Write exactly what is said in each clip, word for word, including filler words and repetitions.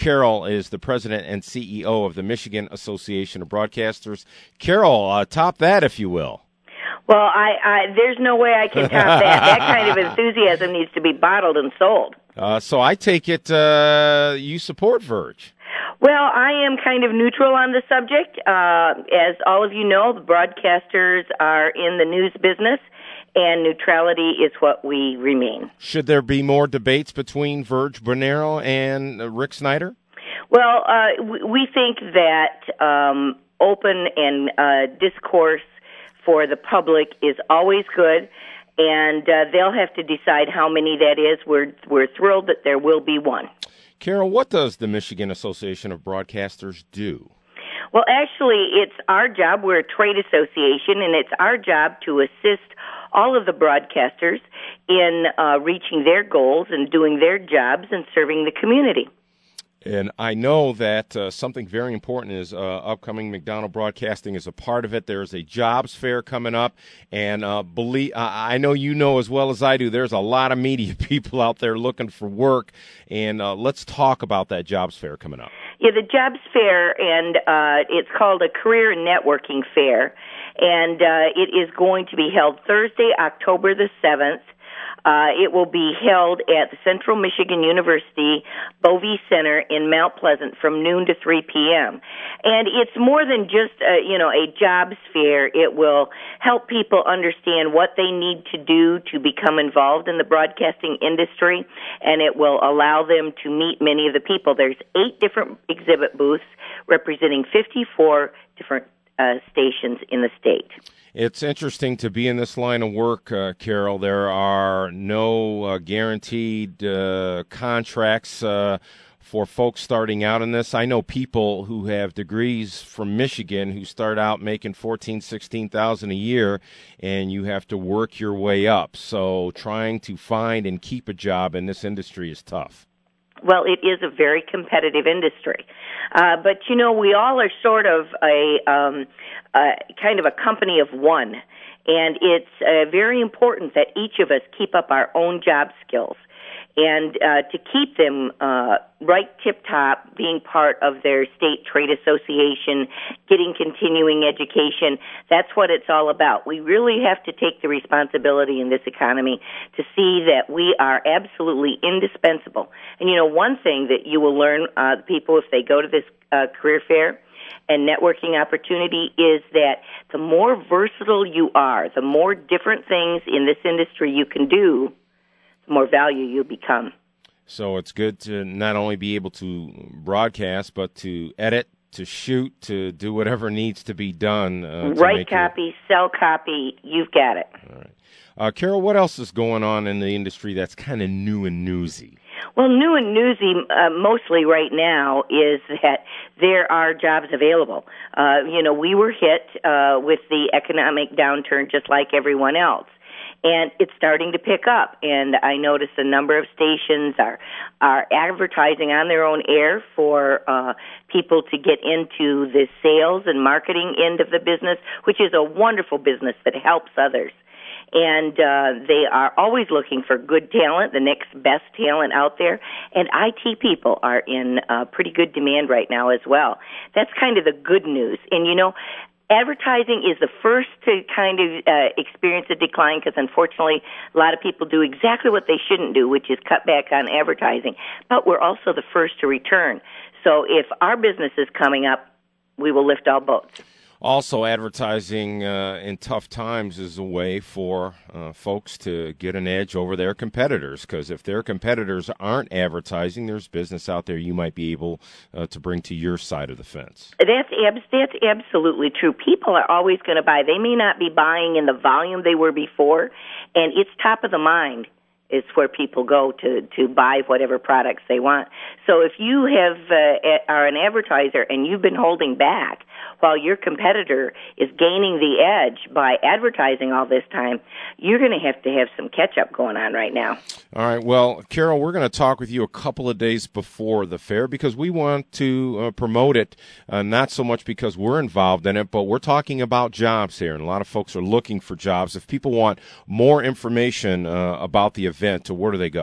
Carol is the president and C E O of the Michigan Association of Broadcasters. Carol, uh, top that, if you will. Well, I, I there's no way I can top that. That kind of enthusiasm needs to be bottled and sold. Uh, so I take it uh, you support Verge. Well, I am kind of neutral on the subject. Uh, as all of you know, the broadcasters are in the news business, and neutrality is what we remain. Should there be more debates between Verge Bernero and uh, Rick Snyder? Well, uh, we, we think that um, open and uh, discourse for the public is always good, and uh, they'll have to decide how many that is. We're we're thrilled that there will be one. Carol, what does the Michigan Association of Broadcasters do? Well, actually, it's our job. We're a trade association, and it's our job to assist all of the broadcasters in uh, reaching their goals and doing their jobs and serving the community. And I know that uh, something very important is uh, upcoming. McDonald Broadcasting is a part of it. There's a jobs fair coming up, and uh, believe uh, I know you know as well as I do. There's a lot of media people out there looking for work, and uh, let's talk about that jobs fair coming up. Yeah, the jobs fair, and uh, it's called a career and networking fair, and uh, it is going to be held Thursday, October the seventh. Uh, it will be held at the Central Michigan University Bovee Center in Mount Pleasant from noon to three p.m. And it's more than just a, you know, a jobs fair. It will help people understand what they need to do to become involved in the broadcasting industry, and it will allow them to meet many of the people. There's eight different exhibit booths representing fifty-four different uh, stations in the state. It's interesting to be in this line of work, uh, Carol. There are no uh, guaranteed uh, contracts uh, for folks starting out in this. I know people who have degrees from Michigan who start out making fourteen, sixteen thousand a year, and you have to work your way up. So trying to find and keep a job in this industry is tough. Well, it is a very competitive industry. Uh, but, you know, we all are sort of a um, uh, kind of a company of one. And it's uh, very important that each of us keep up our own job skills. And uh, to keep them uh, right tip-top, being part of their state trade association, getting continuing education, that's what it's all about. We really have to take the responsibility in this economy to see that we are absolutely indispensable. And, you know, one thing that you will learn, uh, people, if they go to this uh, career fair and networking opportunity, is that the more versatile you are, the more different things in this industry you can do, more value you become. So it's good to not only be able to broadcast, but to edit, to shoot, to do whatever needs to be done. Uh, Write copy, your... sell copy, you've got it. All right. Uh, Carol, what else is going on in the industry that's kind of new and newsy? Well, new and newsy uh, mostly right now is that there are jobs available. Uh, you know, we were hit uh, with the economic downturn just like everyone else. And it's starting to pick up, and I notice a number of stations are are advertising on their own air for uh, people to get into the sales and marketing end of the business, which is a wonderful business that helps others. And uh, they are always looking for good talent, the next best talent out there, and I T people are in uh, pretty good demand right now as well. That's kind of the good news. And, you know, advertising is the first to kind of uh, experience a decline because, unfortunately, a lot of people do exactly what they shouldn't do, which is cut back on advertising. But we're also the first to return. So if our business is coming up, we will lift all boats. Also, advertising uh, in tough times is a way for uh, folks to get an edge over their competitors, because if their competitors aren't advertising, there's business out there you might be able uh, to bring to your side of the fence. That's, ab- that's absolutely true. People are always going to buy. They may not be buying in the volume they were before, and it's top of the mind. Is where people go to, to buy whatever products they want. So if you have uh, are an advertiser and you've been holding back while your competitor is gaining the edge by advertising all this time, you're going to have to have some catch-up going on right now. All right. Well, Carol, we're going to talk with you a couple of days before the fair because we want to uh, promote it, uh, not so much because we're involved in it, but we're talking about jobs here, and a lot of folks are looking for jobs. If people want more information uh, about the event, to where do they go?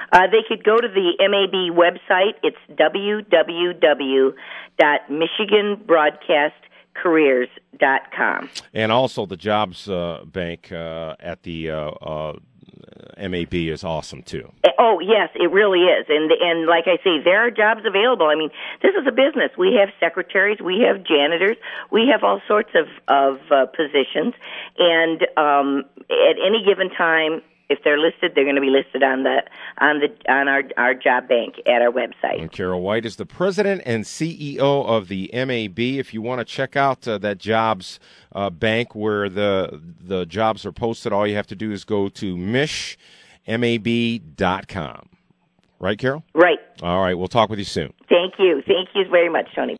Uh, they could go to the M A B website. It's w w w dot michigan broadcast careers dot com. And also the Jobs uh, Bank uh, at the uh, uh, M A B is awesome, too. Oh, yes, it really is. And, and like I say, there are jobs available. I mean, this is a business. We have secretaries. We have janitors. We have all sorts of, of uh, positions. And um, at any given time, if they're listed, they're going to be listed on the on the on our our job bank at our website. And Carol White is the president and C E O of the M A B. If you want to check out uh, that jobs uh, bank where the the jobs are posted, all you have to do is go to mich mab dot com. Right, Carol? Right. All right. We'll talk with you soon. Thank you. Thank you very much, Tony.